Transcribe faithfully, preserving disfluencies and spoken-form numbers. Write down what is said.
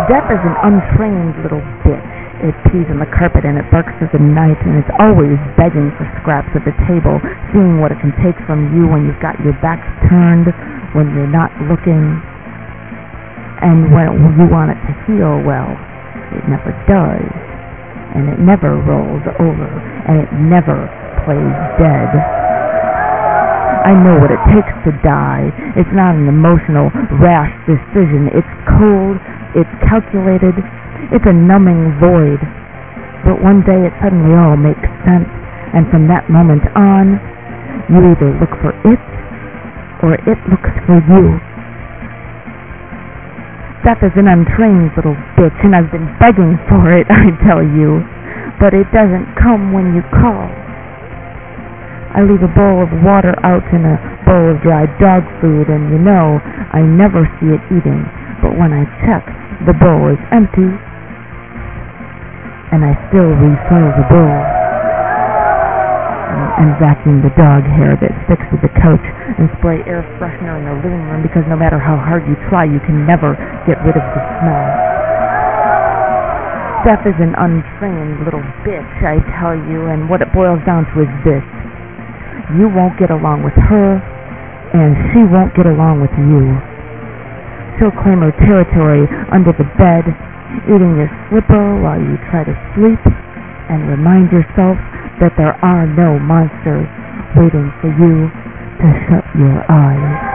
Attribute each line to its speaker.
Speaker 1: Death is an untrained little bitch. It pees on the carpet and it barks through the night, and it's always begging for scraps at the table, seeing what it can take from you when you've got your back turned, when you're not looking, and when you want it to heal. Well, it never does, and it never rolls over, and it never plays dead. I know what it takes to die. It's not an emotional, rash decision. It's cold, it's calculated, it's a numbing void. But one day it suddenly all makes sense, and from that moment on, you either look for it, or it looks for you. Death is an untrained little bitch, and I've been begging for it, I tell you. But it doesn't come when you call. I leave a bowl of water out in a bowl of dry dog food, and you know, I never see it eating. But when I check, the bowl is empty, and I still refill the bowl. And, and vacuum the dog hair that sticks to the couch, and spray air freshener in the living room, because no matter how hard you try, you can never get rid of the smell. Death is an untrained little bitch, I tell you, and what it boils down to is this. You won't get along with her, and she won't get along with you. She'll claim her territory under the bed, eating your slipper while you try to sleep, and remind yourself that there are no monsters waiting for you to shut your eyes.